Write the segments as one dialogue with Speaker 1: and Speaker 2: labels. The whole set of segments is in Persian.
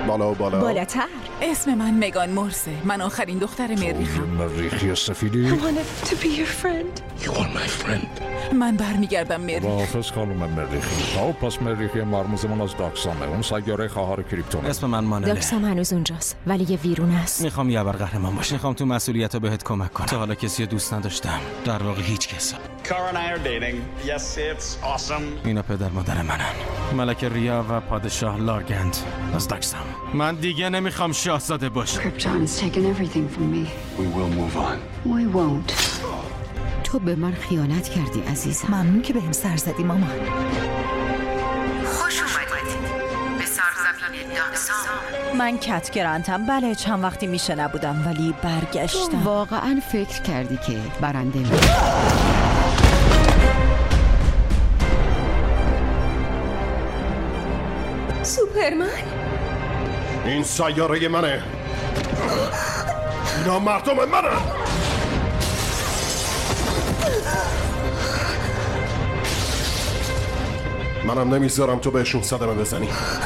Speaker 1: بالا و بالا.
Speaker 2: بالاتر.
Speaker 3: اسم من مگان مرسه. من آخرین دختر مریخم.
Speaker 4: مریخی سفیدی؟
Speaker 2: I wanted to be your friend.
Speaker 1: You are my friend.
Speaker 3: من برمیگردم مریخ.
Speaker 4: حافظ خانم مریخی. پس مریخی مرموزمون از داکسامه، اون سیاره خواهر کریپتون.
Speaker 5: اسم من مانله.
Speaker 2: داکسام هنوز اونجاست ولی یه ویرون است.
Speaker 5: میخوام یه ابرقهرمان باشم. میخوام تو مسئولیتو بهت کمک کنم. تا حالا کسی دوست نداشتم. در واقع هیچ کس.
Speaker 6: Cara and I are dating. Yes, it's awesome.
Speaker 5: اینا پدر مادر منن. ملکه ریا و پادشاه لارگند از داکسام. من دیگه نمیخوام شاهزاده باشم.
Speaker 7: Krypton has taken everything from me.
Speaker 1: We will move on.
Speaker 7: We won't.
Speaker 8: تو به من خیانت کردی عزیزم.
Speaker 2: ممنون که بهم سر زدی مامان.
Speaker 8: خوش اومدید به سرزمین داکسام.
Speaker 9: من کت گرانتم. بله چند وقتی میشه نبودم ولی برگشتم.
Speaker 8: واقعا فکر کردی که برنده می؟
Speaker 2: سوپرمن؟
Speaker 1: این سیاره منه. اینا مردم منه. منم نمیذارم تو بهشون صدمه بزنی.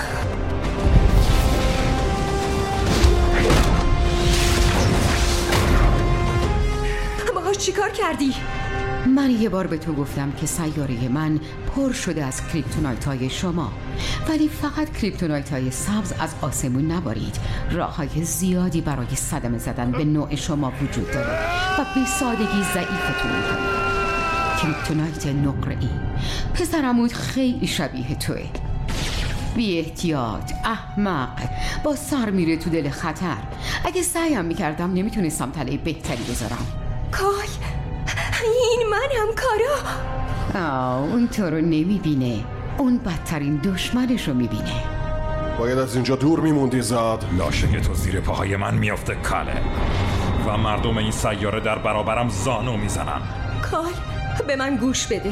Speaker 2: باهاش چیکار کردی؟
Speaker 8: من یه بار به تو گفتم که سیاره من پر شده از کریپتونایت‌های شما، ولی فقط کریپتونایت‌های سبز از آسمون نبارید. راه‌های زیادی برای صدمه زدن به نوع شما وجود داره و به سادگی ضعیفتون می‌کنه. کریپتونایت نقره‌ای. پسر عموت خیلی شبیه توه. بی احتیاط، احمق، با سر میره تو دل خطر. اگه سعیم میکردم نمیتونستم تله بهتری بذارم.
Speaker 2: کای این منم کارا.
Speaker 8: اون تو رو نمیبینه، اون بدترین دشمنش رو میبینه.
Speaker 1: باید از اینجا دور میموندی زاد.
Speaker 10: لاشه تو زیر پاهای من میافته کاله و مردم این سیاره در برابرم زانو میزنن.
Speaker 2: کای به من گوش بده.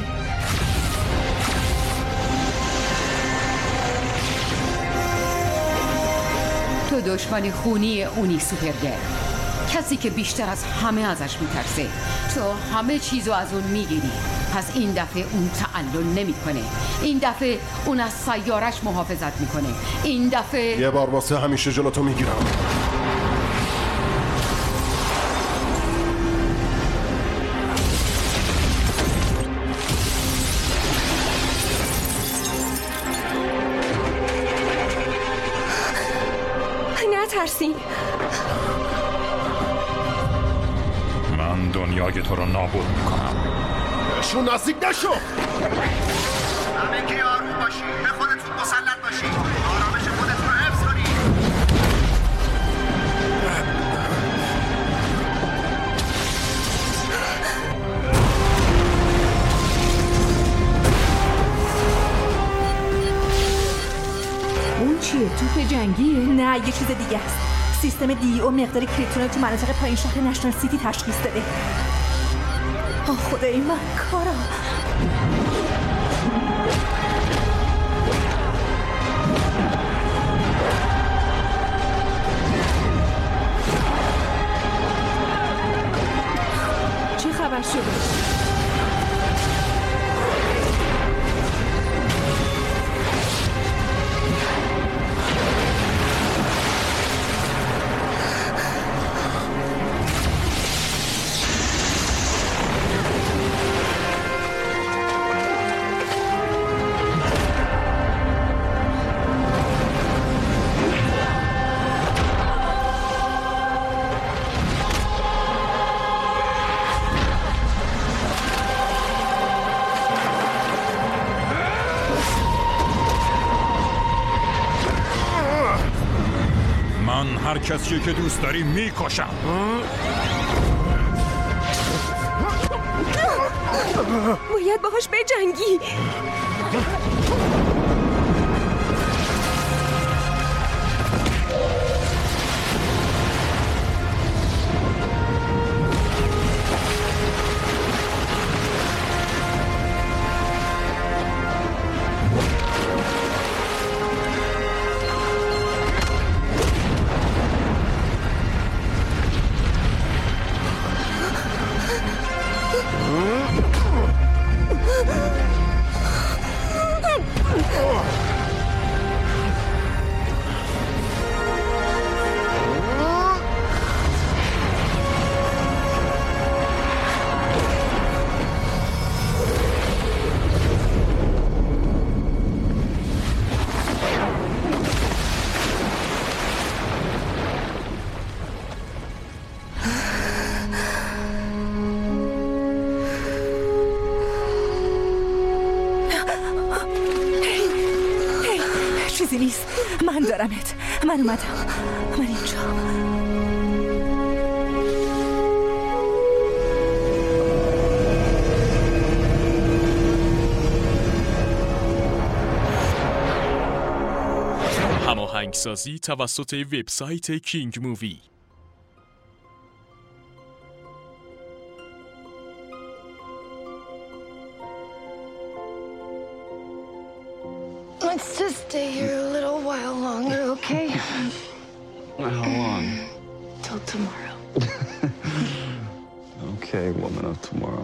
Speaker 8: تو دشمن خونی اونی سوپرگرل، کسی که بیشتر از همه ازش میترسه. تو همه چیزو از اون میگیری. پس این دفعه اون تعلل نمیکنه. این دفعه اون از سیارش محافظت میکنه. این دفعه
Speaker 1: یه بار واسه همیشه جلوتو میگیرم.
Speaker 2: نترسین.
Speaker 10: من دنیای تو رو نابود میکنم.
Speaker 1: بهشون نزدیک نشو.
Speaker 6: همه کی آروم باشی. به خودتون مسلط باشی. آرامش خودتون رو حفظ کنی.
Speaker 2: اون چیه؟ توپ جنگیه؟ نه یه چیز دیگه است. سیستم دی او مقدار کریپتونایت تو مناطق پایین شهر نشنال سیتی تشخیص داده. آه خدای من کارا. چه خبر شده؟
Speaker 10: هر کسی که دوست داری میکشم.
Speaker 2: باید باهاش بجنگی. چیزی نیست. من دارمت. من اومدم. من اینجا.
Speaker 11: هماهنگسازی توسط وبسایت کینگ مووی.
Speaker 12: Let's just stay here a little while longer, okay?
Speaker 13: How long?
Speaker 12: Till tomorrow.
Speaker 13: Okay, woman of tomorrow.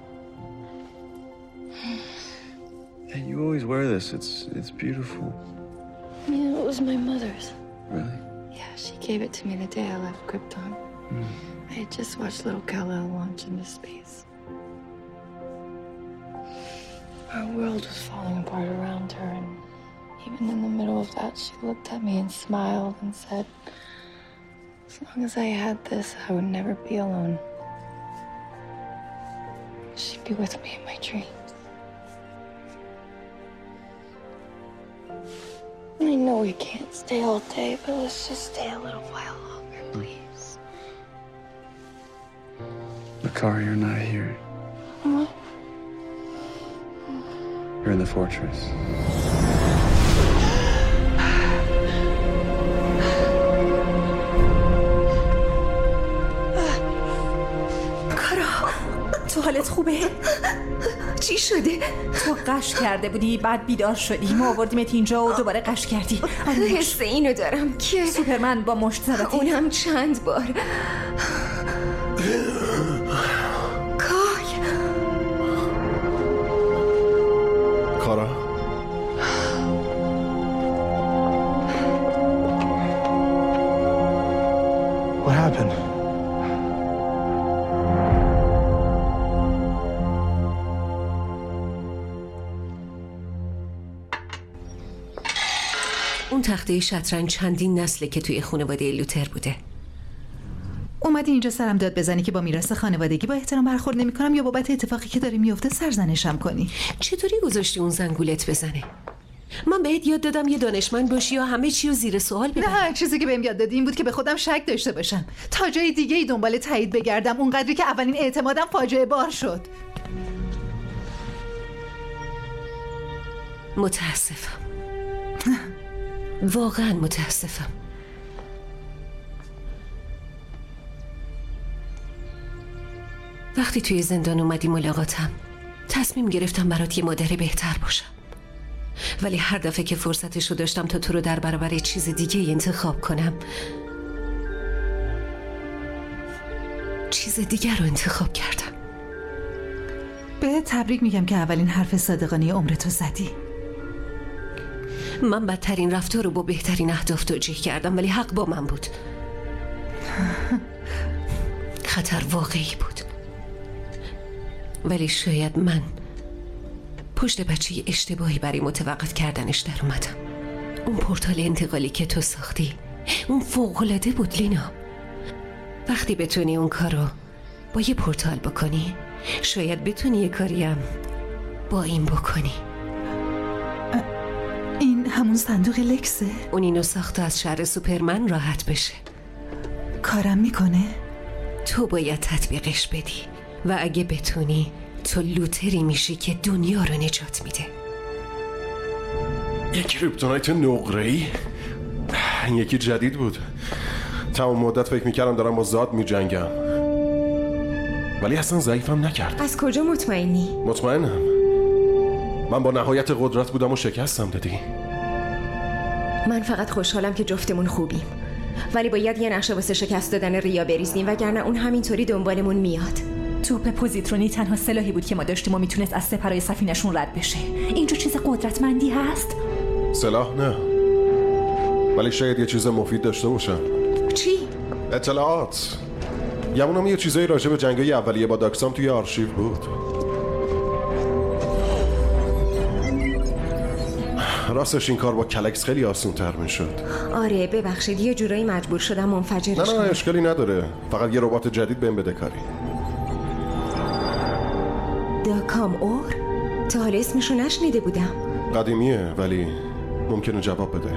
Speaker 13: And you always wear this. It's beautiful.
Speaker 12: Yeah, it was my mother's.
Speaker 13: Really?
Speaker 12: Yeah, she gave it to me the day I left Krypton. I had just watched little Kal-El launch into space. Our world was falling apart around her, and even in the middle of that, she looked at me and smiled and said, as long as I had this, I would never be alone. She'd be with me in my dreams. I know we can't stay all day, but let's just stay a little while longer, please.
Speaker 13: Makari, you're not here.
Speaker 12: What?
Speaker 13: You're in the fortress.
Speaker 2: کارا، تو حالت خوبه؟ چی شده؟ تو قش کرده بودی، بعد بیدار شدی، ما آوردیمت اینجا و دوباره قش کردی.
Speaker 14: حس اینو دارم که
Speaker 2: سوپرمن با مشت زدتی.
Speaker 14: اونم چند بار.
Speaker 1: کارا
Speaker 13: What happened?
Speaker 15: اون تخته شطرنج چندین نسله که توی خانواده لوتر بوده.
Speaker 2: اومدی اینجا سرم داد بزنی که با میراث خانوادگی با احترام برخورد نمی‌کنم یا بابت اتفاقی که داره میفته سرزنشم کنی؟
Speaker 15: چطوری گذاشتی اون زنگولت بزنه؟ من بهت یاد دادم یه دانشمند باشی یا همه چی رو زیر سوال ببری.
Speaker 2: نه، چیزی که بهم یاد دادی این بود که به خودم شک داشته باشم، تا جای دیگه‌ای دنبال تایید بگردم، اونقدری که اولین اعتمادم فاجعه بار شد.
Speaker 15: متاسفم. واقعا متاسفم. وقتی توی زندان اومدی ملاقاتم، تصمیم گرفتم برات یه مادر بهتر باشم، ولی هر دفعه که فرصتش رو داشتم تا تو رو در برابر چیز دیگه انتخاب کنم، چیز دیگه رو انتخاب کردم.
Speaker 2: به تبریک میگم که اولین حرف صادقانه عمرتو زدی.
Speaker 15: من بدترین رفتار رو با بهترین اهداف توجیه کردم، ولی حق با من بود. خطر واقعی بود، ولی شاید من پشت بچه اشتباهی برای متوقف کردنش در اومدم. اون پورتال انتقالی که تو ساختی، اون فوق‌العاده بود لینا. وقتی بتونی اون کارو با یه پورتال بکنی، شاید بتونی یه کاریم با این بکنی.
Speaker 2: این همون صندوق لکسه؟
Speaker 15: اون اینو ساخته از شهر سوپرمن راحت بشه.
Speaker 2: کارم میکنه؟
Speaker 15: تو باید تطبیقش بدی و اگه بتونی تو لوتری میشی که دنیا رو نجات میده.
Speaker 1: یک کریپتونایت نقره‌ای؟ این یکی جدید بود. تمام مدت فکر میکردم دارم با زاد میجنگم، ولی اصلا ضعیفم نکرد.
Speaker 14: از کجا مطمئنی؟
Speaker 1: مطمئنم. من با نهایت قدرت بودم و شکستم دادی.
Speaker 14: من فقط خوشحالم که جفتمون خوبیم، ولی باید یه نقشه واسه شکست دادن ریا بریزیم، وگرنه اون همینطوری دنبالمون میاد.
Speaker 2: توپ پوزیترونی تنها سلاحی بود که ما داشتیم و میتونست از سپرهای سفینشون رد بشه. اینجا چیز قدرتمندی هست؟
Speaker 1: سلاح نه، ولی شاید یه چیز مفید داشته باشم.
Speaker 14: چی؟
Speaker 1: اطلاعات. گمونم یه چیزایی راجع به جنگای اولیه با داکسام توی آرشیو بود. راستش این کار با کلکس خیلی آسان تر میشد.
Speaker 14: آره ببخشید، یه جورایی مجبور شدم منفجرش کنم.
Speaker 1: نه اشکالی نداره، فقط یه ربات جدید بهم بده کاری.
Speaker 14: داکام اور؟ تا حالا اسمشو نشنیده بودم.
Speaker 1: قدیمیه ولی ممکنه جواب بده.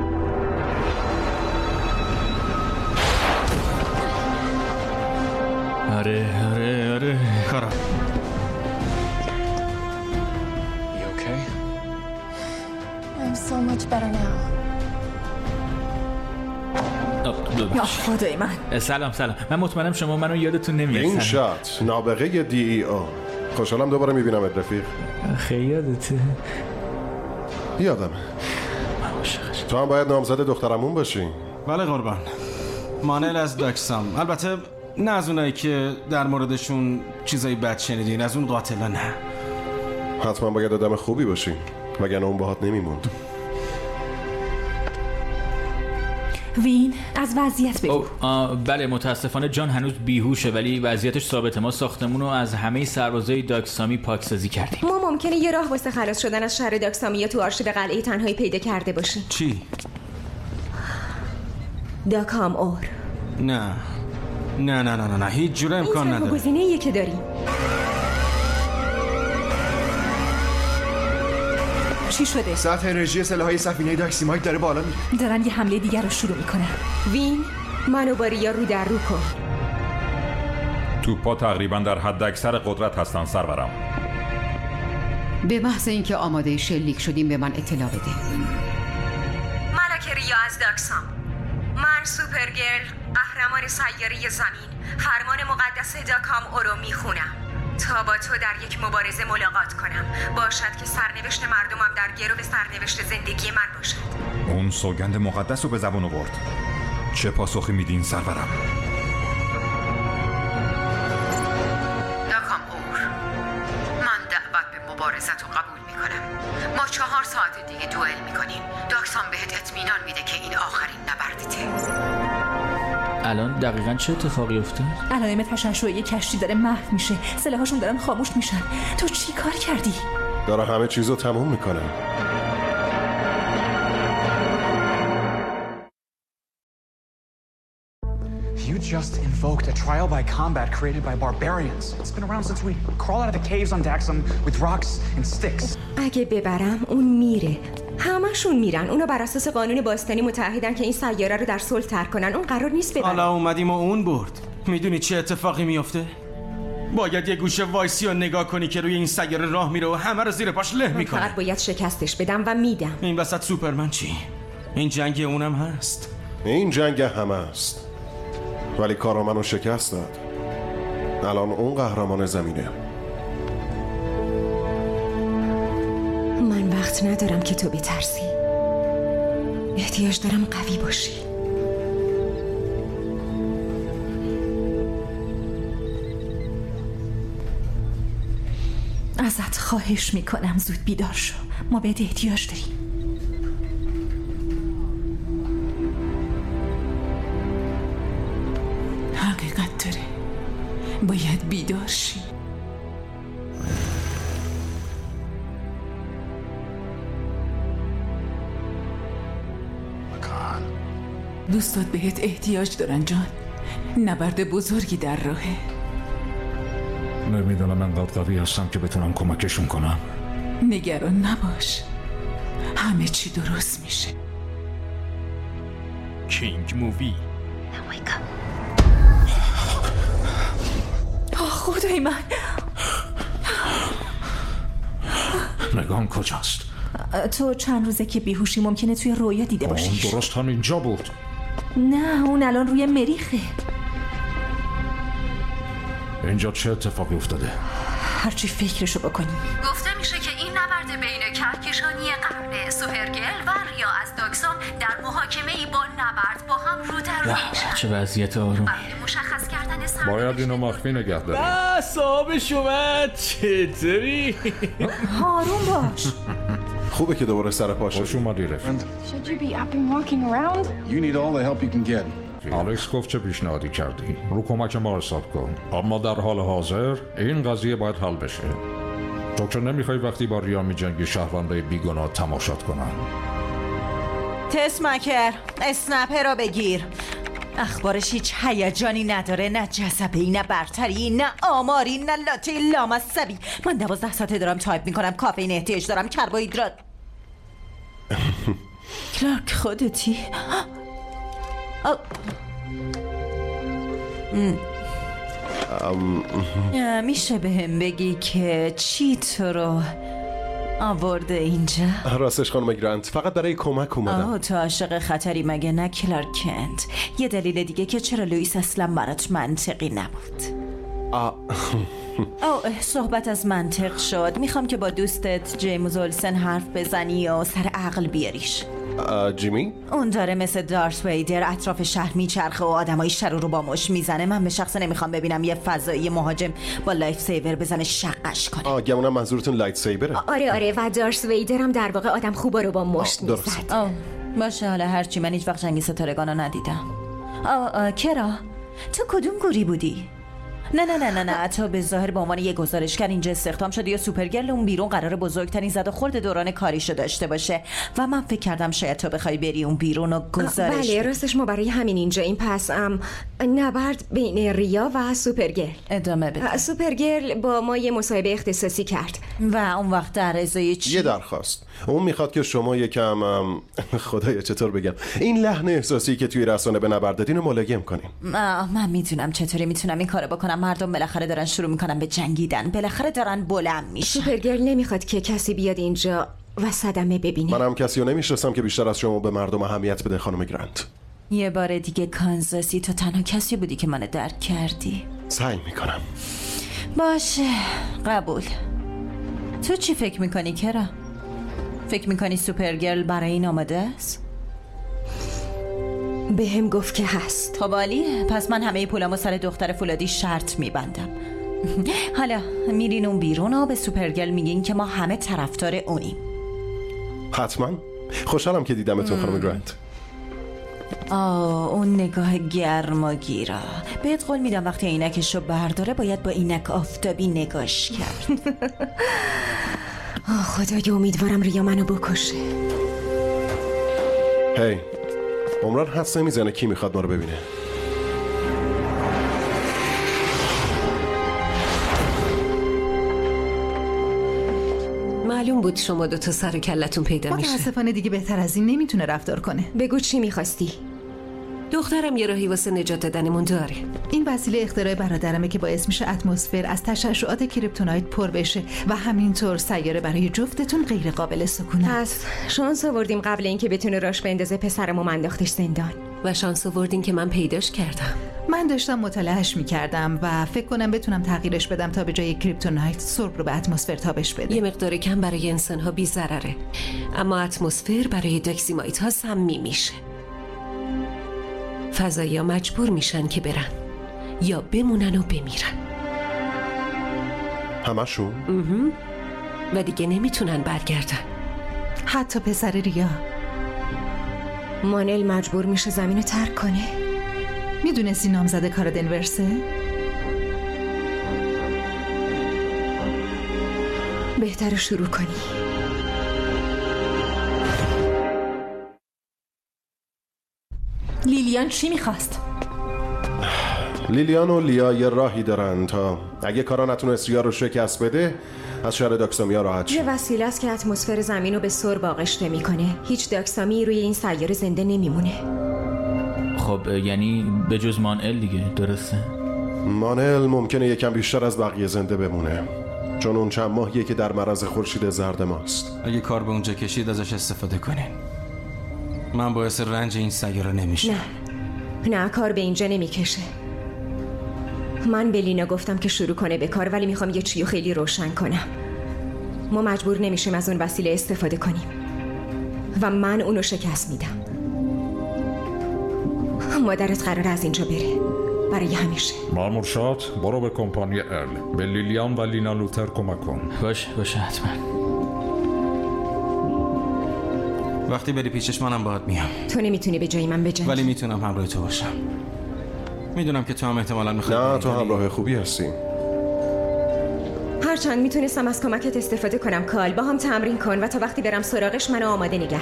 Speaker 5: آره کارم.
Speaker 12: You okay? I'm so much better now.
Speaker 2: یا خدای من.
Speaker 16: سلام. من مطمئنم شما منو یادتون نمیاد.
Speaker 1: این شات نابغه DEO. خوشحالم دوباره میبینمت رفیق.
Speaker 16: خیلی یادته؟
Speaker 1: یادم. تو هم باید نامزد دخترمون باشی.
Speaker 5: بله قربان. مانل از داکسام. البته نه از اونایی که در موردشون چیزایی بد شنیدین، از اون قاتلا نه.
Speaker 1: حتما باید آدم خوبی باشی وگرنه اون باهات نمیموند.
Speaker 2: وین از وضعیت بگو.
Speaker 16: بله متاسفانه جان هنوز بیهوشه ولی وضعیتش ثابته. ما ساختمون رو از همه سربازای داکسامی پاکسازی کردیم.
Speaker 14: ما ممکنه یه راه واسه خلاص شدن از شهر داکسامی یا تو آرشیو قلعه تنهایی پیدا کرده باشیم.
Speaker 5: چی؟
Speaker 14: داکام اور.
Speaker 5: نه هیچ جور امکان نداره.
Speaker 14: این گزینه‌ایه که داریم.
Speaker 2: چی شده؟
Speaker 13: سطح انرژی سلاح‌های سفینه داکسیمایت داره بالا میره.
Speaker 2: دارن یه حمله دیگر رو شروع میکنن.
Speaker 14: وین منو با ریا رو در رو کن.
Speaker 10: توپا تقریبا در حد اکثر قدرت هستن سرورم.
Speaker 8: به محض اینکه آماده شلیک شدیم به من اطلاع بده.
Speaker 14: ملکه ریا از داکسام. من سوپرگرل قهرمان سیاره زمین فرمان مقدس داکام اورو میخونم تا با تو در یک مبارزه ملاقات کنم. باشد که سرنوشت مردمم در گرو به سرنوشت زندگی من باشد.
Speaker 10: اون سوگند مقدس رو به زبون آورد. چه پاسخی میدین سرورم؟
Speaker 8: داکام اور، من دعوت به مبارزت رو قبول میکنم. ما 4 ساعت دیگه دوئل میکنیم. داکسام بهت اطمینان میده که این آخرین نبردته.
Speaker 16: الان دقیقاً چه اتفاقی افتاد؟
Speaker 2: علائم تشعشعی کشتی داره محو میشه. سلاحاشون دارن خاموش میشن. تو چی کار کردی؟
Speaker 1: داره همه چیزو تموم میکنه.
Speaker 17: You just invoked a trial by combat created by barbarians. It's been around since we crawled out of the caves on Daxam with rocks and sticks.
Speaker 14: اگه ببرم اون میره. همشون میرن. اونا بر اساس قانون باستانی متعهدن که این سیاره رو در صلح ترک کنن. اون قرار نیست ببرن.
Speaker 5: حالا اومدیم و اون برد. میدونی چه اتفاقی میفته؟ باید یه گوشه وایسی و نگاه کنی که روی این سیاره راه میره و همه رو زیر پاش له میکنه.
Speaker 14: فقط باید شکستش بدم و میدم.
Speaker 5: این وسط سوپرمن چی؟ این جنگ اونم هست.
Speaker 1: این جنگ همه است. ولی کارو منو شکست داد. الان اون قهرمان زمینه.
Speaker 14: من وقت ندارم که تو بترسی. احتیاج دارم قوی باشی.
Speaker 2: ازت خواهش میکنم زود بیدار شو. ما بهت احتیاج داریم.
Speaker 3: حقیقت داره. باید بیدار شی. دوستات بهت احتیاج دارن جان. نبرد بزرگی در راهه.
Speaker 4: نمیدونم انقدر قوی هستم که بتونم کمکشون کنم.
Speaker 3: نگران نباش. همه چی درست میشه.
Speaker 11: کینگ مووی.
Speaker 2: خدای من.
Speaker 4: نگام کجاست؟
Speaker 2: تو چند روزه که بیهوشی. ممکنه توی رویا دیده باشی.
Speaker 4: اون درست همینجا بود.
Speaker 2: نه اون الان روی مریخه.
Speaker 4: اینجا چه اتفاقی افتاده؟
Speaker 2: هرچی فکرشو بکنی.
Speaker 8: گفته میشه که این نبرد بین کهکشانی قرن سوپرگرل و ریا از داکسام در محاکمه‌ای با نبرد با هم رو در رو میشن.
Speaker 16: چه وضعیت آروم.
Speaker 8: مشخص کردن
Speaker 4: باید اینو مخفی نگه داریم.
Speaker 16: بس آبش اومد. چطوری؟
Speaker 2: آروم باش.
Speaker 1: خوبه که دوباره سر پا شدی.
Speaker 4: خوش اومدی رفیق.
Speaker 12: Should you be up and walking around?
Speaker 13: You need all the help you can get.
Speaker 4: الکس گفت چه پیشنهادی کردی؟ رو کمک ما حساب کن. اما در حال حاضر این قضیه باید حل بشه. تو که نمیخوای وقتی با ریا میجنگی شهروندای بیگناه تماشات کنن.
Speaker 9: تسمکر اسنپر رو بگیر. اخبارش هیچ هیجانی نداره. نه جذبه‌ای، نه برتری، نه آماری، نه لاتی لامصبی. من 12 ساعته دارم تایپ میکنم. کافئین احتیاج دارم، کربوهیدرات. کلارک خودتی؟ میشه به هم بگی که چی تو رو آورده اینجا؟
Speaker 1: راستش خانم گرانت فقط برای کمک اومدم.
Speaker 9: تو عاشق خطری مگه نه کلارک کنت؟ یه دلیل دیگه که چرا لوئیس اصلا برات منطقی نبود. صحبت از منطق شد. میخوام که با دوستت جیمز اولسن حرف بزنی و سر عقل بیاریش.
Speaker 1: جیمی؟
Speaker 9: اون داره مثل دارت ویدر اطراف شهر میچرخه و آدمای شر رو با مش میزنه. من به شخص نمیخوام ببینم یه فضایی مهاجم با لایف سیور بزنه شقش کنه.
Speaker 1: گمونم منظورتون لایت سیبره؟
Speaker 18: آره و دارت ویدر هم در واقع آدم خوبا رو با مشت میزد.
Speaker 9: باشه حالا هرچی، من هیچ وقت جنگ ستارگان رو ندیدم. کرا تو کدوم گوری بودی؟ نه تو به ظاهر به عنوان یه گزارشگر اینجا استخدام شدی یا سوپرگرل اون بیرون قراره بزرگترین زد و خورد دوران کاریشو داشته باشه و من فکر کردم شاید تو بخوای بری اون بیرون و گزارش
Speaker 18: بله راستش ما برای همین اینجا این پس نبرد بین ریا و سوپرگرل
Speaker 9: ادامه بده.
Speaker 18: سوپرگرل با ما یه مصاحبه اختصاصی کرد
Speaker 9: و اون وقت در ازای چی؟
Speaker 1: یه درخواست. اون میخواد که شما یکم خدایا چطور بگم این لحن احساسی که توی رسانه به نبرد دادین رو ملایم کنین.
Speaker 9: من میدونم چطوری میتونم این کارو بکنم. مردم بالاخره دارن شروع میکنن به جنگیدن، بالاخره دارن بلند میشن.
Speaker 18: سوپرگرل نمیخواد که کسی بیاد اینجا و صدمه ببینه.
Speaker 1: منم کسی رو نمیشناسم که بیشتر از شما به مردم اهمیت بده خانم گرانت.
Speaker 9: یه بار دیگه کانزاسی تو تنها کسی بودی که منو درک کردی.
Speaker 1: سعی میکنم.
Speaker 9: باشه قبول. تو چی فکر میکنی کرا؟ فکر میکنی سوپرگرل برای این آماده است؟
Speaker 18: به هم گفت که هست.
Speaker 9: خب عالیه، پس من همه پولامو سر دختر فولادی شرط میبندم. حالا میرین اون بیرون و به سوپرگرل میگین که ما همه طرفدار اونیم.
Speaker 1: حتما. خوشحالم که دیدمتون خانم گرانت.
Speaker 9: اون نگاه گرم و گیرا. بهت قول میدم وقتی عینکشو برداره باید با عینک آفتابی نگاش کرد.
Speaker 18: خدایا امیدوارم ریا منو بکشه.
Speaker 1: هی عمران حدس نمیزنه کی میخواد ما رو ببینه.
Speaker 15: معلوم بود شما دوتا سر و کلتون پیدا میشه.
Speaker 2: متاسفانه دیگه بهتر از این نمیتونه رفتار کنه.
Speaker 18: بگو چی میخواستی؟
Speaker 15: دخترم یه راهی واسه نجات دادنمون داره.
Speaker 2: این وسیله اختراع برادرمه که باعث میشه اتمسفر از تشعشعات کریپتونایت پر بشه و همینطور سیاره برای جفتتون غیر قابل سکونه.
Speaker 18: پس شانس آوردیم قبل اینکه بتونه راش بندازه پسرمو انداختش زندان.
Speaker 15: و شانس آوردین که من پیداش کردم.
Speaker 2: من داشتم مطالعهش میکردم و فکر کنم بتونم تغییرش بدم تا به جای کریپتونایت سرب رو به اتمسفر تابش بده.
Speaker 15: یه مقدار کم برای انسان‌ها بی ضرره، اما اتمسفر برای داکسیمایت ها سمی میشه. فضایی‌ها مجبور میشن که برن یا بمونن و بمیرن.
Speaker 1: همشون؟
Speaker 15: و دیگه نمیتونن برگردن.
Speaker 2: حتی پسر ریا.
Speaker 18: مانل مجبور میشه زمین رو ترک کنه.
Speaker 2: میدونستی نامزد کار دنورسه؟
Speaker 18: بهتر شروع کنی.
Speaker 2: لیلیان چی میخواست؟
Speaker 1: لیلیان و لیا یه راهی دارن تا اگه کارا نتونست ریا رو شکست بده از شهر داکسامیا راحت شه.
Speaker 18: یه وسیله است که اتمسفر زمین رو به سرب آغشته میکنه. هیچ داکسامی روی این سیاره زنده نمیمونه.
Speaker 16: خب یعنی به جز مانل دیگه، درسته؟
Speaker 1: مانل ممکنه یکم بیشتر از بقیه زنده بمونه، چون اون چند ماهیه که در معرض خورشید زرد ماست.
Speaker 5: اگه کار به اونجا کشید ازش استفاده کنین. من باعث رنج این سیاره نمیشه.
Speaker 18: نه کار به اینجا نمیکشه. من به لینا گفتم که شروع کنه به کار، ولی میخوام یه چیو خیلی روشن کنم. ما مجبور نمیشیم از اون وسیله استفاده کنیم و من اونو شکست میدم. مادرت قرار از اینجا بره برای همیشه.
Speaker 4: مامور شاد، برو به کمپانی ال، به لیلیان و لینا لوتر کمک کن.
Speaker 16: باشه حتما.
Speaker 5: وقتی بری پیشش منم باهات میام.
Speaker 18: تو نمیتونی به جای من بجنگی.
Speaker 5: ولی میتونم همراه تو باشم. میدونم که تو هم احتمالاً میخوای.
Speaker 1: نه تو همراه خوبی هستی.
Speaker 18: هرچند میتونستم از کمکت استفاده کنم کال، با هم تمرین کن و تا وقتی برم سراغش منو آماده نگه.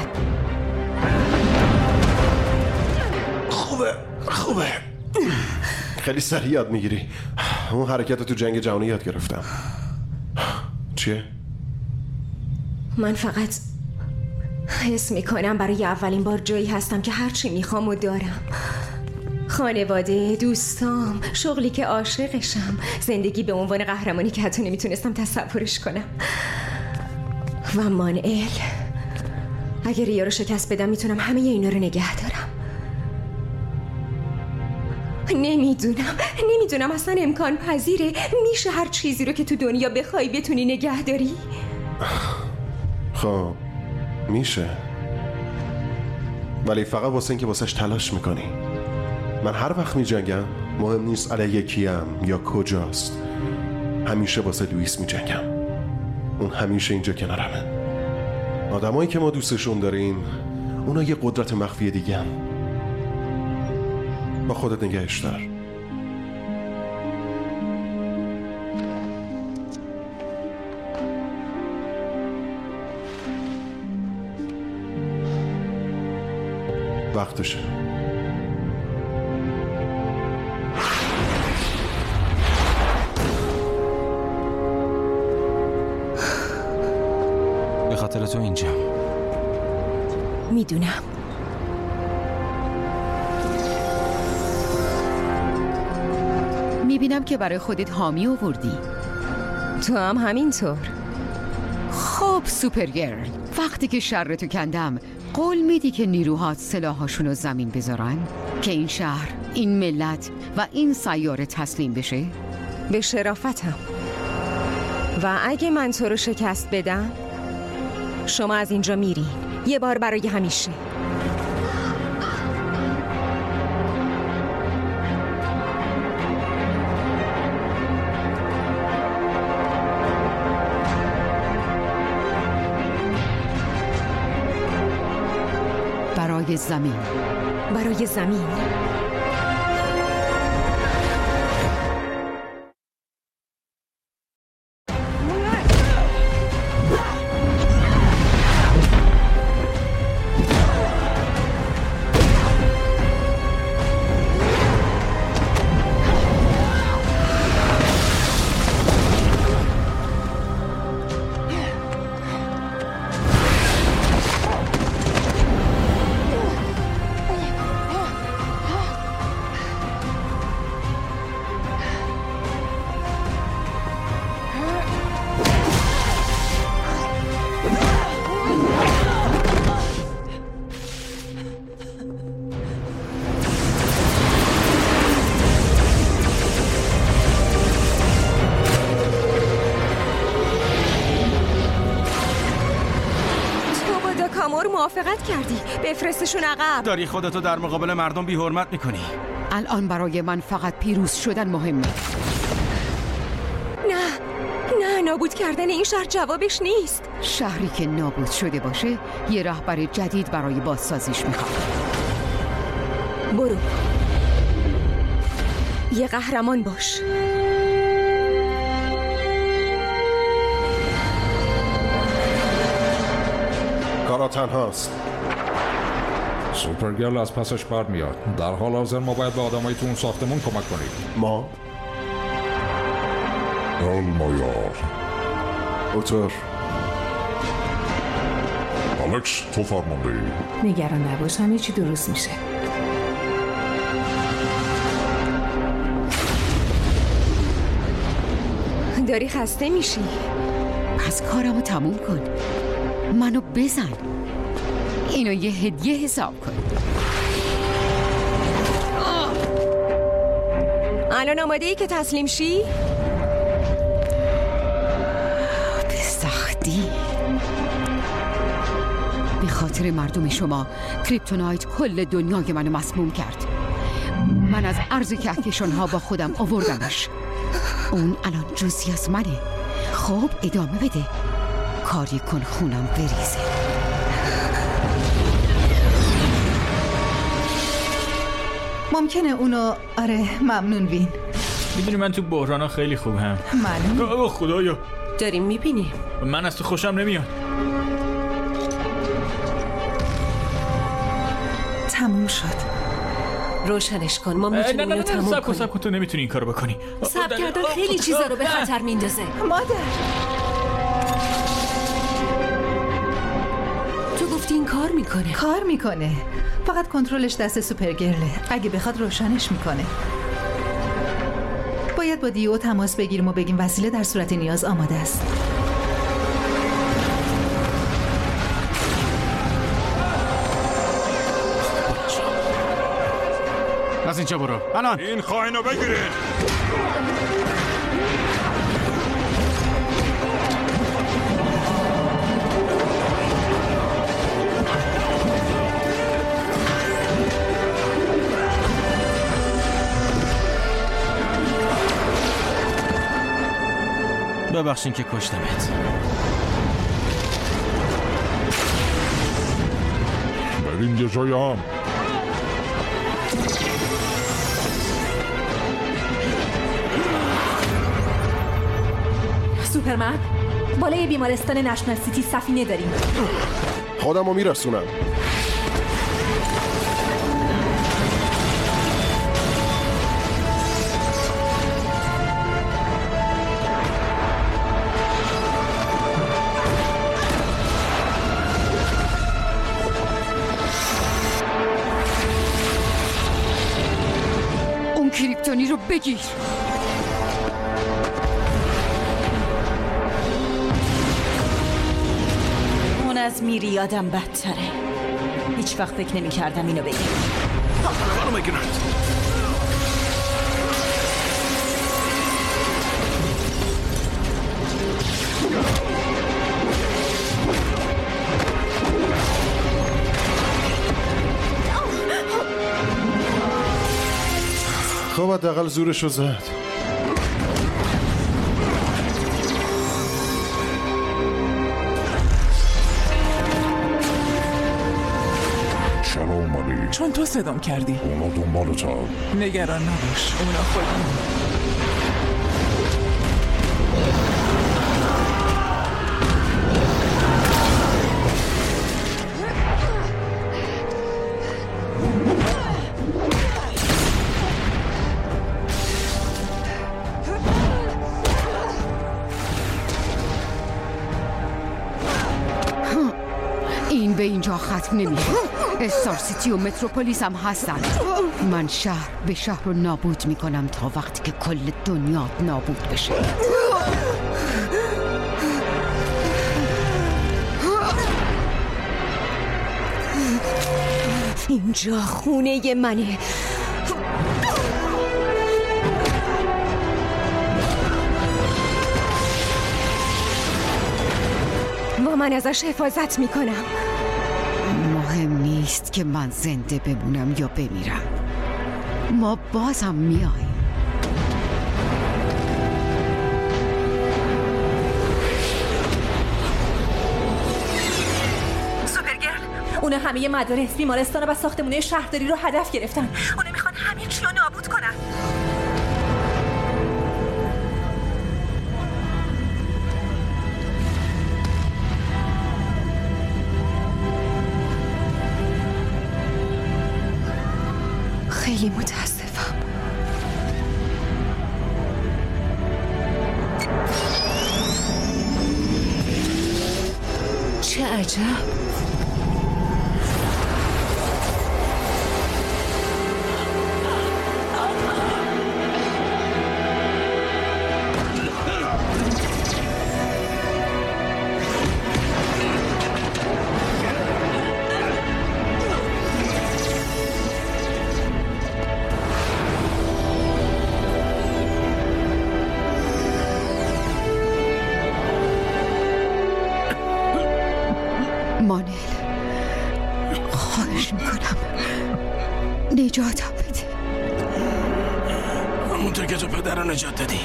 Speaker 1: خوبه خیلی سریع یاد میگیری. اون حرکت تو جنگ جهانی یاد گرفتم. چیه؟
Speaker 18: من فقط حس میکنم برای اولین بار جایی هستم که هرچی میخوام و دارم. خانواده، دوستام، شغلی که عاشقشم، زندگی به عنوان قهرمانی که حتی نمیتونستم تصورش کنم. و مانئل، اگر ریا رو شکست بدم میتونم همه اینا رو نگه دارم. نمیدونم اصلا امکان پذیره میشه هر چیزی رو که تو دنیا بخوای بتونی نگه داری؟
Speaker 1: خب میشه، ولی فقط واسه این که واسهش تلاش میکنی. من هر وقت میجنگم مهم نیست علیه کیم یا کجاست، همیشه واسه لوئیس میجنگم. اون همیشه اینجا کنارمه. آدمایی که ما دوستشون داریم اونا یه قدرت مخفی دیگه هم. با خودت نگهش دار. وقتشه.
Speaker 5: به خاطر تو اینجا.
Speaker 18: میدونم.
Speaker 8: میبینم که برای خودت حامی آوردی.
Speaker 18: تو هم همینطور.
Speaker 8: خب سوپرگرل، وقتی که شرتو کندم قول میدی که نیروهات سلاحاشونو زمین بذارن که این شهر، این ملت و این سیاره تسلیم بشه؟
Speaker 18: به شرافتم. و اگه من تو رو شکست بدم شما از اینجا میرین، یه بار برای همیشه.
Speaker 8: برای زمین.
Speaker 18: برای زمین. موافقت کردی بفرستشون عقب.
Speaker 5: داری خودتو در مقابل مردم بی حرمت میکنی.
Speaker 8: الان برای من فقط پیروز شدن مهمه.
Speaker 18: نه نابود کردن این شهر جوابش نیست.
Speaker 8: شهری که نابود شده باشه یه رهبر جدید برای بازسازیش میخواد.
Speaker 18: برو یه قهرمان باش.
Speaker 1: کارا تنهاست.
Speaker 4: سوپرگرل از پسش برمیاد. در حال حاضر ما باید به آدمای تو اون ساختمون کمک کنیم.
Speaker 1: ما؟
Speaker 4: المایار
Speaker 1: اوتور
Speaker 4: الکس تو فرمانده ای.
Speaker 3: نگران نباش، همه چی درست میشه.
Speaker 18: داری خسته میشی؟
Speaker 8: پس کارمو تموم کن. منو بزن. اینو یه هدیه حساب کن.
Speaker 18: الان آماده ای که تسلیم شی؟
Speaker 8: به سختی. به خاطر مردم شما کریپتونایت کل دنیای منو مسموم کرد. من از ارض کهکشان‌ها با خودم آوردمش. اون الان جزئی از منه. خب ادامه بده. کاری کن خونم بریزه.
Speaker 2: ممکنه اونو ممنون بین.
Speaker 16: میدونی من تو بحرانا خیلی خوبم.
Speaker 2: معلوم.
Speaker 16: خدایا
Speaker 15: داریم میبینی.
Speaker 16: من از تو خوشم نمیاد.
Speaker 2: تموم شد.
Speaker 15: روشنش کن. ما میتونیم اینو تموم کنیم.
Speaker 16: سب کن تو نمیتونی این کارو بکنی.
Speaker 15: سب کردن خیلی چیزا رو به خطر میندازه.
Speaker 2: مادر
Speaker 15: تو تو گفتی این کار میکنه.
Speaker 2: کار میکنه، فقط کنترلش دست سوپرگرله. اگه بخواد روشنش میکنه. باید با دیو تماس بگیریم و بگیم وسیله در صورت نیاز آماده است.
Speaker 5: از اینجا برو الان.
Speaker 10: این خائنو بگیرید.
Speaker 5: ببخشین که کشتمت.
Speaker 4: بریم یه جای هم.
Speaker 2: سوپرمن، بالای بیمارستان نشنال سیتی سفینه داریم.
Speaker 1: خودمو میرسونم.
Speaker 8: اون کریپتونی رو بگیر.
Speaker 9: اون از میریادم بدتره. هیچ وقت فکر نمی کردم اینو بگم.
Speaker 1: خب حداقل زورشو زد.
Speaker 4: سلام علی.
Speaker 3: چون تو صدام کردی.
Speaker 4: اونا دنبالتن.
Speaker 3: نگران نباش، اونا خودم.
Speaker 8: این به اینجا ختم نمیشه. استار سیتی و متروپولیس هم هستن. من شهر به شهر رو نابود میکنم تا وقتی که کل دنیا نابود بشه.
Speaker 18: اینجا خونه منه. و من ازش حفاظت میکنم.
Speaker 8: مهم نیست که من زنده بمونم یا بمیرم. ما بازم میاییم.
Speaker 2: سوپرگرل، اونا همه مدارس، بیمارستان و ساختمونه شهرداری رو هدف گرفتن. اونا میخوان همه چی رو نابود کنن.
Speaker 18: خیلی متاسفم.
Speaker 15: چه عجب.
Speaker 8: مانل، خواهش میکنم نجاتم بده.
Speaker 5: همونطور که تو پدر رو نجات دادی.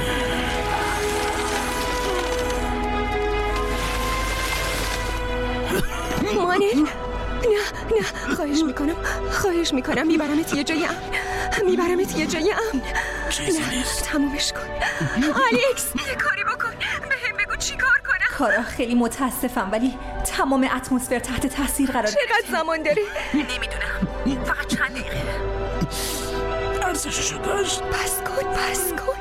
Speaker 18: مانل، نه خواهش میکنم میبرمت یه جای امن.
Speaker 5: چیزی نیست.
Speaker 18: تمومش کن. الکس،
Speaker 2: یه کاری بکن. بهم بگو چی کار کنم. کارا، خیلی متاسفم ولی تمام اتمسفر تحت تاثیر قرار گرفت.
Speaker 18: چقدر زمان داره؟
Speaker 2: نمیدونم، فقط چند دقیقه.
Speaker 5: ارزششو داشت.
Speaker 18: پس کن.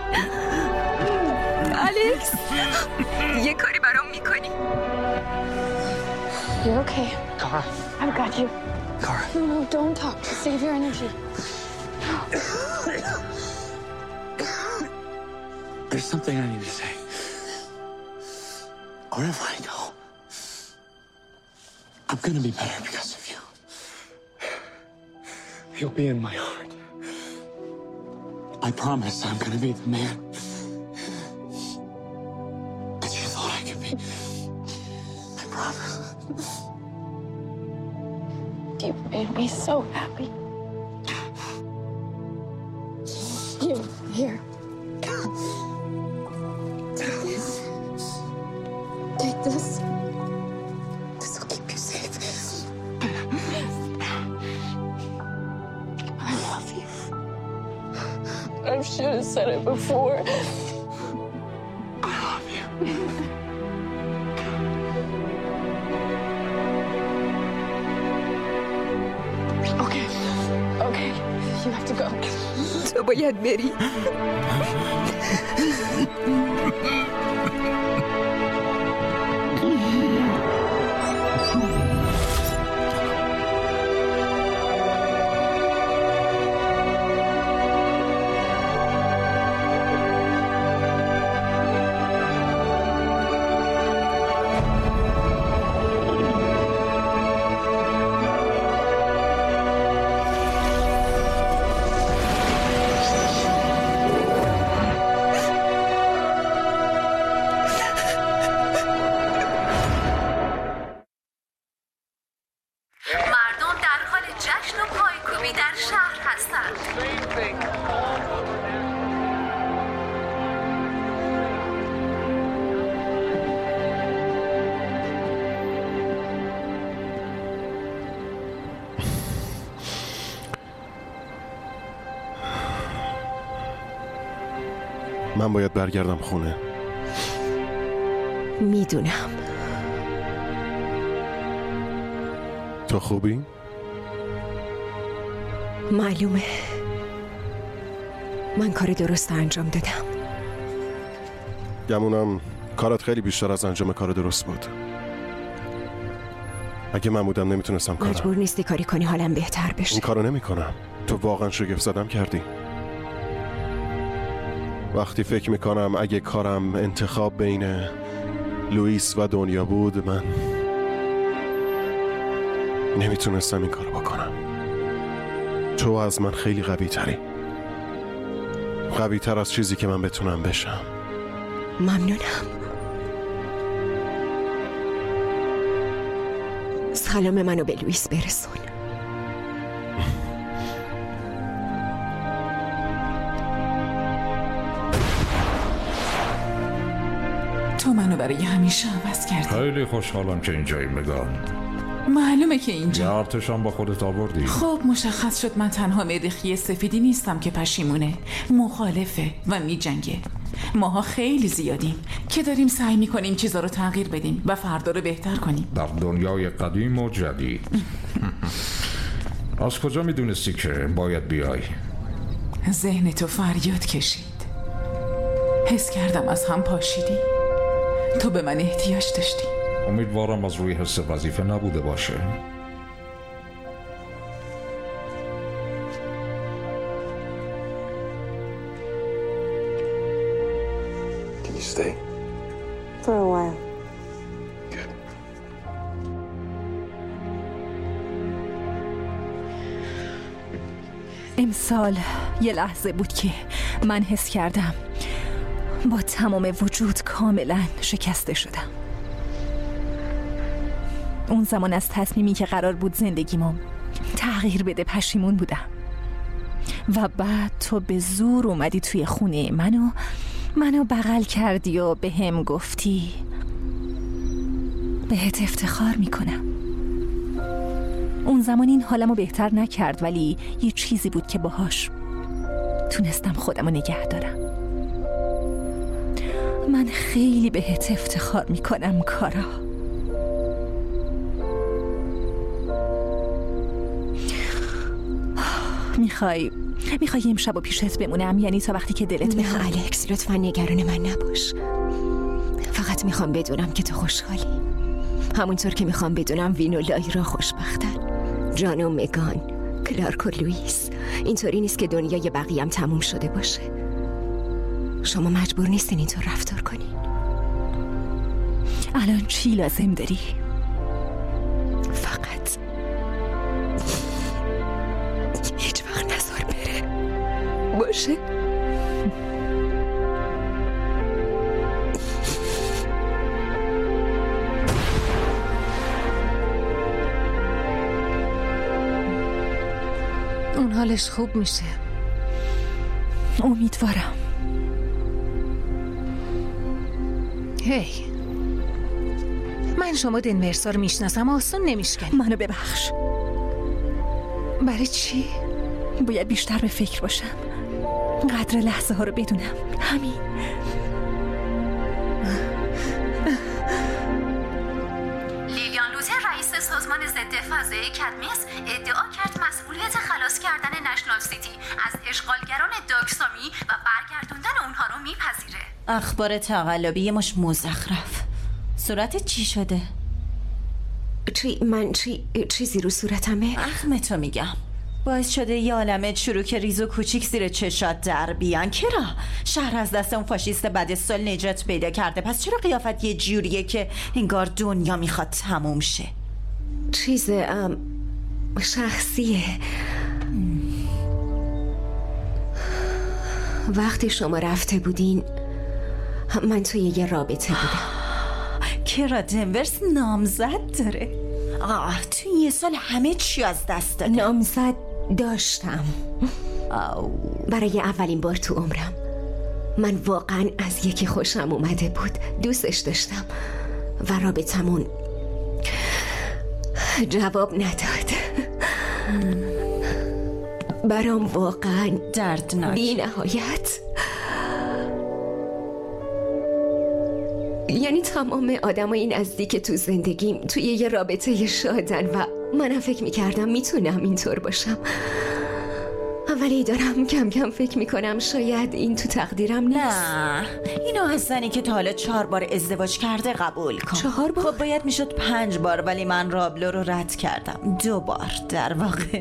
Speaker 18: الکس، یه کاری برام میکنی؟
Speaker 12: You're okay.
Speaker 17: Kara.
Speaker 12: I've got you.
Speaker 17: Kara.
Speaker 12: No, don't talk. Just save your energy.
Speaker 17: There's something I need to say. Wherever I go, I'm gonna be better because of you. You'll be in my heart. I promise I'm gonna be the man that you thought I could be. I promise.
Speaker 12: You made me so happy. Here. Take this. Take this. This will keep you safe. I love you. I should have said it before.
Speaker 17: I love you.
Speaker 12: Okay. You have to go.
Speaker 18: تو باید بری.
Speaker 1: من باید برگردم خونه.
Speaker 18: میدونم.
Speaker 1: تو خوبی؟
Speaker 18: معلومه. من کار درست انجام دادم.
Speaker 1: گمونم کارت خیلی بیشتر از انجام کار درست بود. اگه من بودم نمیتونستم کارم.
Speaker 18: مجبور نیستی کاری کنی حالم بهتر بشه.
Speaker 1: این کارو نمیکنم. تو واقعا شگفت زدم کردی. وقتی فکر میکنم اگه کارم انتخاب بین لوئیس و دنیا بود، من نمیتونستم این کارو بکنم. تو از من خیلی قوی تری، قوی تر از چیزی که من بتونم بشم.
Speaker 18: ممنونم. سلام منو به لوئیس برسون.
Speaker 3: تو منو برای همیشه عوض کردی.
Speaker 4: خیلی خوشحالم که اینجایی مگان.
Speaker 3: معلومه که اینجا.
Speaker 4: یه ارتشم با خودت آوردی.
Speaker 3: خب مشخص شد من تنها مریخی سفیدی نیستم که پشیمونه، مخالفه و میجنگه. ماها خیلی زیادیم که داریم سعی میکنیم چیزا رو تغییر بدیم و فردا رو بهتر کنیم.
Speaker 4: در دنیای قدیم و جدید. از کجا میدونستی که باید بیای؟
Speaker 3: ذهن تو فریاد کشید. حس کردم از هم پاشیدی. تو به من احتیاج داشتی.
Speaker 4: امیدوارم از روی حس وظیفه نبوده باشه.
Speaker 13: Can you stay?
Speaker 12: For a while.
Speaker 13: Good.
Speaker 2: امسال یه لحظه بود که من حس کردم با تمام وجود کاملا شکسته شدم. اون زمان از تصمیمی که قرار بود زندگیمو تغییر بده پشیمون بودم. و بعد تو به زور اومدی توی خونه منو بغل کردی و به هم گفتی بهت افتخار میکنم. اون زمان این حالمو بهتر نکرد، ولی یه چیزی بود که باهاش تونستم خودمو نگه دارم. من خیلی بهت افتخار میکنم کارا. میخوای امشب و پیشت بمونم؟ یعنی تا وقتی که دلت بخواد؟
Speaker 18: نه الکس، لطفا نگران من نباش. فقط میخوام بدونم که تو خوشحالی. همونطور که میخوام بدونم وین و لایرا خوشبختن، جان و مگان، کلارک و لوئیس. اینطوری نیست که دنیای بقیه‌ام تموم شده باشه. شما مجبور نیستین اینطور رفتار کنین.
Speaker 2: الان چی لازم داری؟
Speaker 18: فقط هیچ وقت نذار بره، باشه؟
Speaker 15: اون حالش خوب میشه.
Speaker 2: امیدوارم.
Speaker 15: هی من شما دنورسا رو میشناسم، آسون نمیشکنی.
Speaker 2: منو ببخش.
Speaker 15: برای چی؟
Speaker 2: باید بیشتر به فکر باشم، قدر لحظه ها رو بدونم. همین.
Speaker 19: لیلیان لوتر رئیس سازمان ضد فضای کدمس ادعا کرد مسئولیت خلاص کردن نشنال سیتی از اشغالگران داکسامی و برگردوندن اونها رو میپذیره.
Speaker 9: اخبار تقلبی مش مزخرف. صورتت چی شده؟
Speaker 18: چیزی رو صورتمه؟
Speaker 9: اخمتو میگم. باعث شده یه عالمه چروک ریز و کوچیک زیر چشات در بیان. کرا شهر از دست اون فاشیست بد سال نجات پیدا کرده، پس چرا قیافت یه جوریه که انگار دنیا میخواد تموم شه؟
Speaker 18: چیز شخصیه. وقتی شما رفته بودین من توی یه رابطه بودم.
Speaker 9: کرا دنورس نامزد داره. توی یه سال همه چی از دست داده.
Speaker 18: نامزد داشتم برای اولین بار تو عمرم. من واقعا از یکی خوشم اومده بود، دوستش داشتم و رابطمون جواب نداد. برام واقعا
Speaker 9: دردناک،
Speaker 18: بی نهایت. یعنی تمام آدمای نزدیک تو زندگیم توی یه رابطه شادن و منم فکر میکردم میتونم اینطور باشم، ولی دارم کم کم فکر میکنم شاید این تو تقدیرم نیست.
Speaker 9: نه، اینو از زنی که تا حالا 4 بار ازدواج کرده قبول کن.
Speaker 18: 4 بار؟
Speaker 9: خب باید میشد 5 بار، ولی من رابلو رو رد کردم 2 بار در واقع.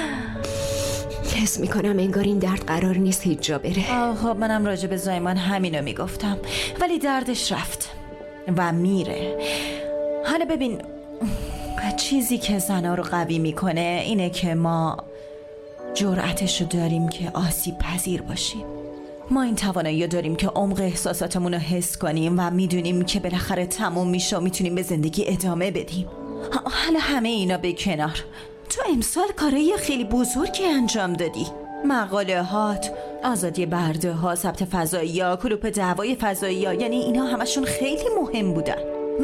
Speaker 18: حس میکنم انگار این درد قرار نیست هیچ جا بره.
Speaker 9: خب منم راجع به زایمان همینو میگفتم، ولی دردش رفت و میره. حالا ببین، چیزی که زنا رو قوی میکنه اینه که ما جرأتش رو داریم که آسیب پذیر باشیم. ما این توانایی داریم که عمق احساساتمون رو حس کنیم و میدونیم که بالاخره تموم میشه و میتونیم به زندگی ادامه بدیم. حالا همه اینا به کنار، تو امسال کارهای خیلی بزرگی انجام دادی. مقاله هات، آزادی برده ها، ثبت فضایی ها، کلوپ دعوای فضایی ها، یعنی اینا همشون خیلی مهم بودن. و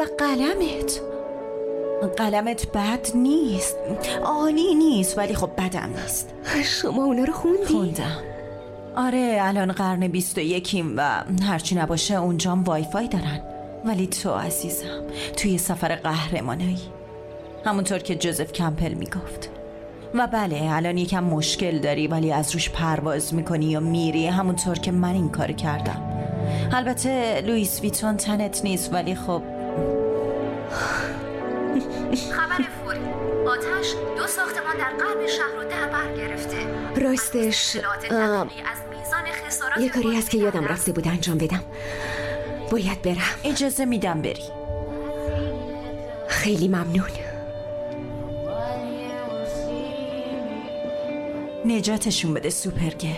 Speaker 9: قلمت بد نیست، عالی نیست، ولی خب بدم نیست.
Speaker 18: شما اونا رو
Speaker 9: خوندم. آره، الان قرن 21 و هرچی نباشه اونجام وای فای دارن. ولی تو عزیزم توی سفر قهرمانایی، همونطور که جوزف کمپل میگفت. و بله الان یکم مشکل داری، ولی از روش پرواز میکنی و میری، همونطور که من این کار کردم. البته لوئیس ویتون تنت نیست، ولی خب.
Speaker 19: خبر فوری، آتش 2 ساختمان در قلب شهر رو در بر گرفته.
Speaker 18: راستش یه کاری هست که یادم رفته بود انجام بدم. باید برم.
Speaker 9: اجازه میدم بری.
Speaker 18: خیلی ممنون.
Speaker 9: نجاتشون بده سوپرگرل.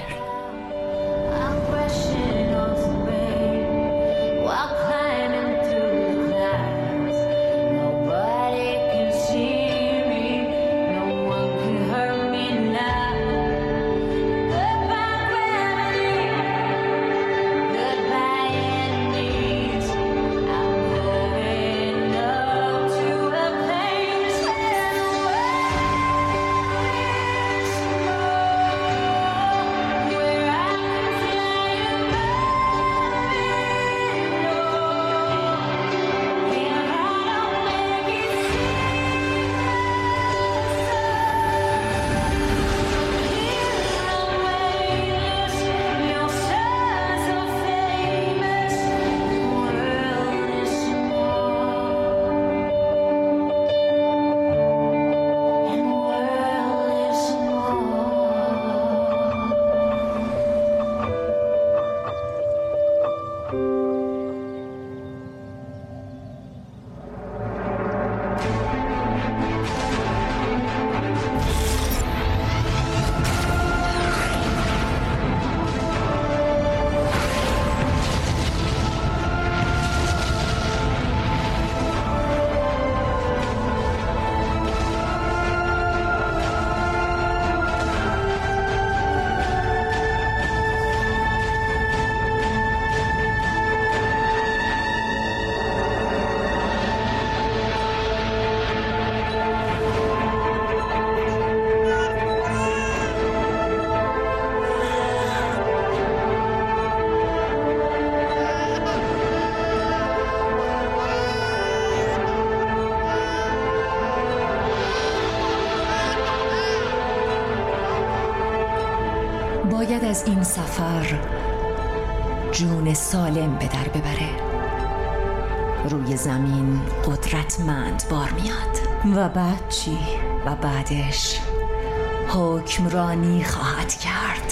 Speaker 15: باید از این سفر جون سالم به در ببره. روی زمین قدرتمند بار میاد.
Speaker 9: و بعد چی؟
Speaker 15: و بعدش حکمرانی خواهد کرد.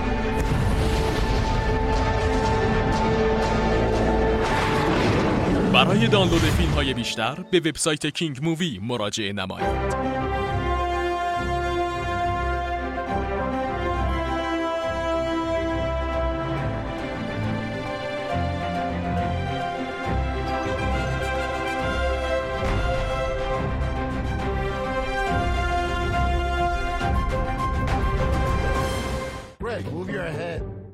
Speaker 11: برای دانلود فیلم‌های بیشتر به وبسایت کینگ مووی مراجعه نمایید.
Speaker 6: Greg, move your head.